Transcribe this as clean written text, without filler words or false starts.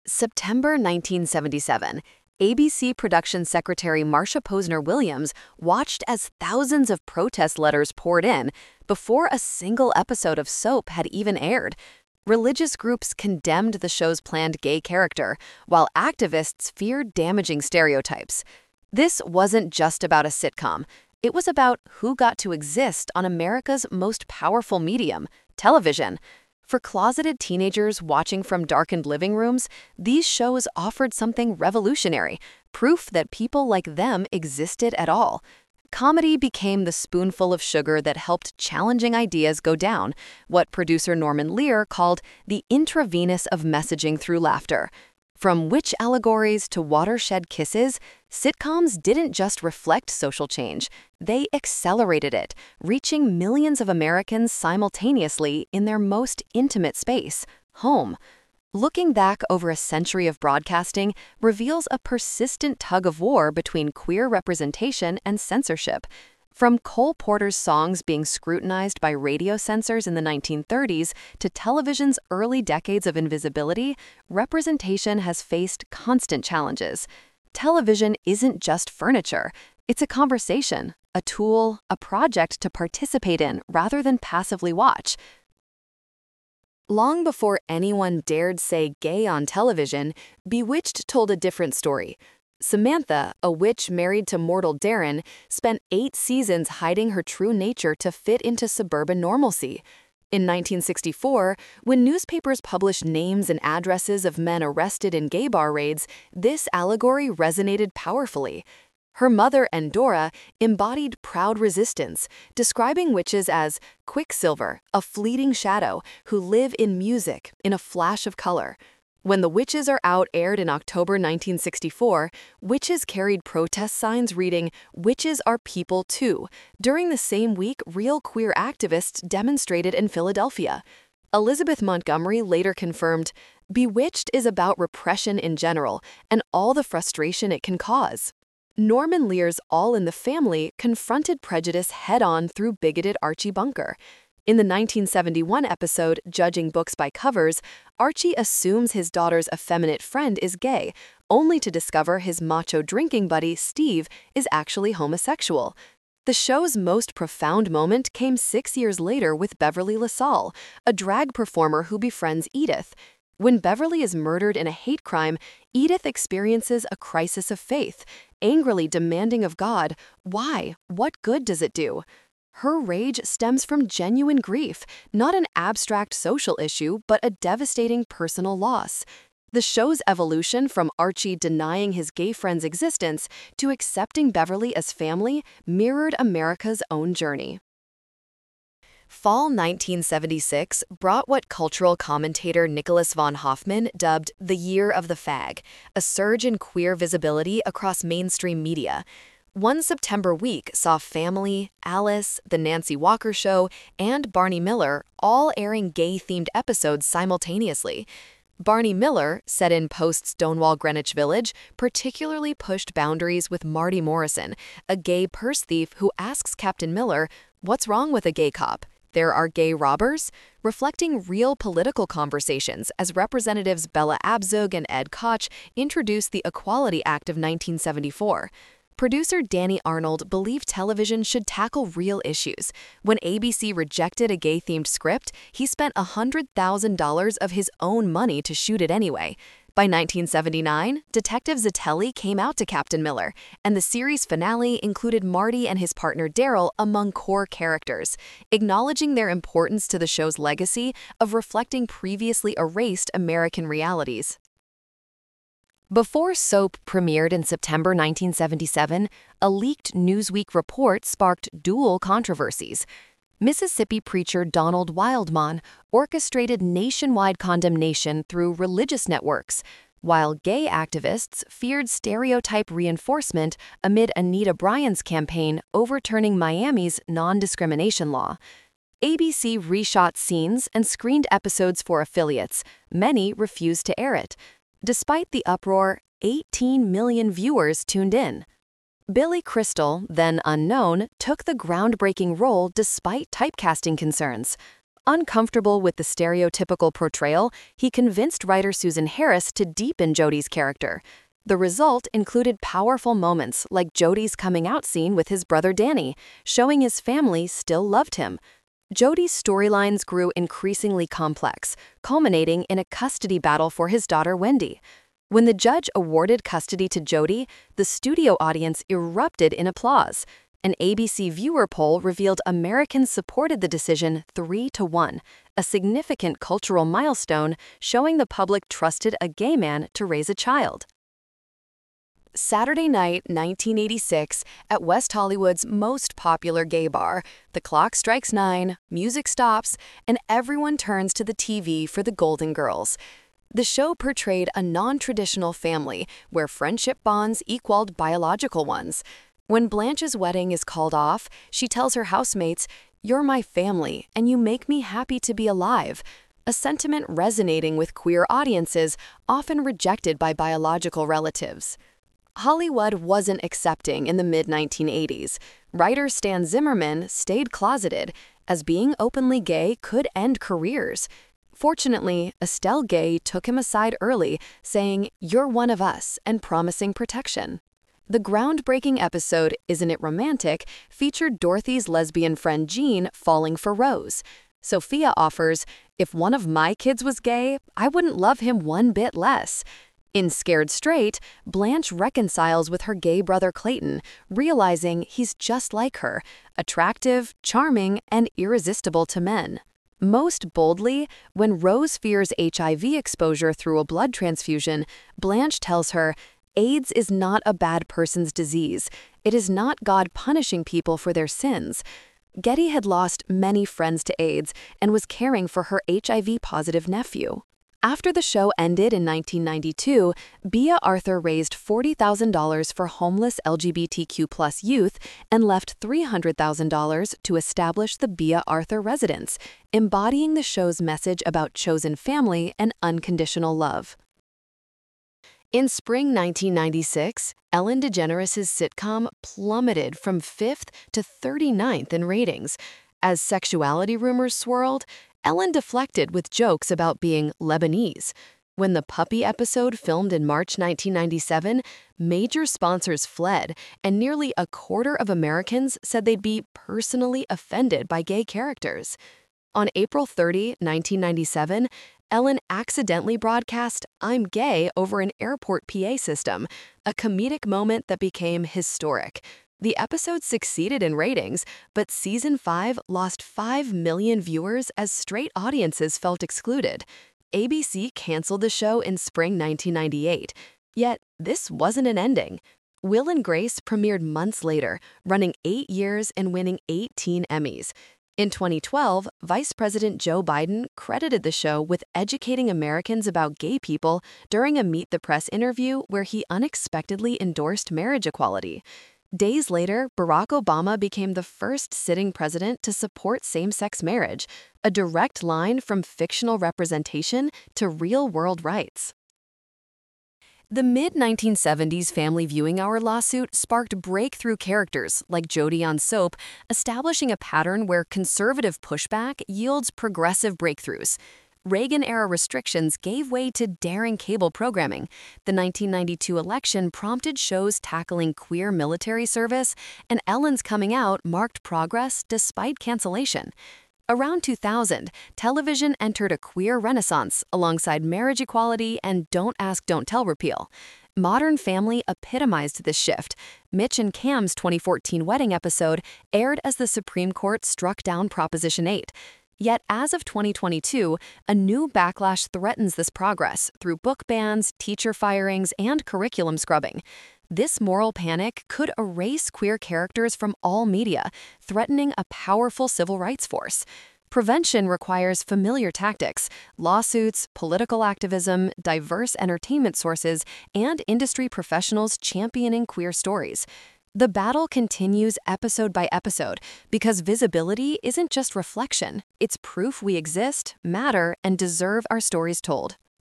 September 1977, ABC production secretary Marsha Posner Williams watched as thousands of protest letters poured in before a single episode of soap had even aired. Religious groups condemned the show's planned gay character, while activists feared damaging stereotypes. This wasn't just about a sitcom. It was about who got to exist on America's most powerful medium, television. For closeted teenagers watching from darkened living rooms, these shows offered something revolutionary, proof that people like them existed at all. Comedy became the spoonful of sugar that helped challenging ideas go down, what producer Norman Lear called the intravenous of messaging through laughter. From witch allegories to watershed kisses, sitcoms didn't just reflect social change, they accelerated it, reaching millions of Americans simultaneously in their most intimate space, home. Looking back over a century of broadcasting reveals a persistent tug-of-war between queer representation and censorship. From Cole Porter's songs being scrutinized by radio censors in the 1930s to television's early decades of invisibility, representation has faced constant challenges. Television isn't just furniture. It's a conversation, a tool, a project to participate in rather than passively watch. Long before anyone dared say gay on television, Bewitched told a different story. Samantha, a witch married to mortal Darren, spent 8 seasons hiding her true nature to fit into suburban normalcy. In 1964, when newspapers published names and addresses of men arrested in gay bar raids, this allegory resonated powerfully. Her mother, Endora, embodied proud resistance, describing witches as quicksilver, a fleeting shadow, who live in music, in a flash of color. When The Witches Are Out aired in October 1964, witches carried protest signs reading, "Witches are people too." During the same week, real queer activists demonstrated in Philadelphia. Elizabeth Montgomery later confirmed, "Bewitched is about repression in general and all the frustration it can cause." Norman Lear's All in the Family confronted prejudice head-on through bigoted Archie Bunker. In the 1971 episode Judging Books by Covers, Archie assumes his daughter's effeminate friend is gay, only to discover his macho drinking buddy, Steve, is actually homosexual. The show's most profound moment came 6 years later with Beverly LaSalle, a drag performer who befriends Edith. When Beverly is murdered in a hate crime, Edith experiences a crisis of faith, angrily demanding of God, "Why? What good does it do?" Her rage stems from genuine grief, not an abstract social issue, but a devastating personal loss. The show's evolution from Archie denying his gay friend's existence to accepting Beverly as family mirrored America's own journey. Fall 1976 brought what cultural commentator Nicholas von Hoffman dubbed the Year of the Fag, a surge in queer visibility across mainstream media. One September week saw Family, Alice, The Nancy Walker Show, and Barney Miller all airing gay-themed episodes simultaneously. Barney Miller, set in post-Stonewall Greenwich Village, particularly pushed boundaries with Marty Morrison, a gay purse thief who asks Captain Miller, "What's wrong with a gay cop? There are gay robbers?" reflecting real political conversations as Representatives Bella Abzug and Ed Koch introduced the Equality Act of 1974. Producer Danny Arnold believed television should tackle real issues. When ABC rejected a gay-themed script, he spent $100,000 of his own money to shoot it anyway. By 1979, Detective Zatelli came out to Captain Miller, and the series finale included Marty and his partner Daryl among core characters, acknowledging their importance to the show's legacy of reflecting previously erased American realities. Before Soap premiered in September 1977, a leaked Newsweek report sparked dual controversies. Mississippi preacher Donald Wildmon orchestrated nationwide condemnation through religious networks, while gay activists feared stereotype reinforcement amid Anita Bryant's campaign overturning Miami's non-discrimination law. ABC reshot scenes and screened episodes for affiliates. Many refused to air it. Despite the uproar, 18 million viewers tuned in. Billy Crystal, then unknown, took the groundbreaking role despite typecasting concerns. Uncomfortable with the stereotypical portrayal, he convinced writer Susan Harris to deepen Jody's character. The result included powerful moments like Jody's coming out scene with his brother Danny, showing his family still loved him. Jody's storylines grew increasingly complex, culminating in a custody battle for his daughter Wendy. When the judge awarded custody to Jody, the studio audience erupted in applause. An ABC viewer poll revealed Americans supported the decision 3-1, a significant cultural milestone showing the public trusted a gay man to raise a child. Saturday night, 1986, at West Hollywood's most popular gay bar, the clock strikes 9, music stops, and everyone turns to the TV for the Golden Girls. The show portrayed a non-traditional family where friendship bonds equaled biological ones. When Blanche's wedding is called off, she tells her housemates, "You're my family, and you make me happy to be alive," a sentiment resonating with queer audiences, often rejected by biological relatives. Hollywood wasn't accepting in the mid-1980s. Writer Stan Zimmerman stayed closeted, as being openly gay could end careers. Fortunately, Estelle Gay took him aside early, saying, "You're one of us," and promising protection. The groundbreaking episode, Isn't It Romantic?, featured Dorothy's lesbian friend Jean falling for Rose. Sophia offers, "If one of my kids was gay, I wouldn't love him one bit less." In Scared Straight, Blanche reconciles with her gay brother Clayton, realizing he's just like her, attractive, charming, and irresistible to men. Most boldly, when Rose fears HIV exposure through a blood transfusion, Blanche tells her, "AIDS is not a bad person's disease. It is not God punishing people for their sins." Getty had lost many friends to AIDS and was caring for her HIV-positive nephew. After the show ended in 1992, Bea Arthur raised $40,000 for homeless LGBTQ+ youth and left $300,000 to establish the Bea Arthur Residence, embodying the show's message about chosen family and unconditional love. In spring 1996, Ellen DeGeneres' sitcom plummeted from 5th to 39th in ratings. As sexuality rumors swirled, Ellen deflected with jokes about being Lebanese. When the puppy episode filmed in March 1997, major sponsors fled, and nearly a quarter of Americans said they'd be personally offended by gay characters. On April 30, 1997, Ellen accidentally broadcast "I'm gay" over an airport PA system, a comedic moment that became historic. The episode succeeded in ratings, but Season 5 lost 5 million viewers as straight audiences felt excluded. ABC canceled the show in spring 1998. Yet, this wasn't an ending. Will and Grace premiered months later, running 8 years and winning 18 Emmys. In 2012, Vice President Joe Biden credited the show with educating Americans about gay people during a Meet the Press interview where he unexpectedly endorsed marriage equality. Days later, Barack Obama became the first sitting president to support same-sex marriage, a direct line from fictional representation to real-world rights. The mid-1970s Family Viewing Hour lawsuit sparked breakthrough characters like Jody on Soap, establishing a pattern where conservative pushback yields progressive breakthroughs. Reagan-era restrictions gave way to daring cable programming. The 1992 election prompted shows tackling queer military service, and Ellen's coming out marked progress despite cancellation. Around 2000, television entered a queer renaissance alongside marriage equality and Don't Ask, Don't Tell repeal. Modern Family epitomized this shift. Mitch and Cam's 2014 wedding episode aired as the Supreme Court struck down Proposition 8. Yet as of 2022, a new backlash threatens this progress through book bans, teacher firings, and curriculum scrubbing. This moral panic could erase queer characters from all media, threatening a powerful civil rights force. Prevention requires familiar tactics: lawsuits, political activism, diverse entertainment sources, and industry professionals championing queer stories. The battle continues episode by episode because visibility isn't just reflection, it's proof we exist, matter, and deserve our stories told.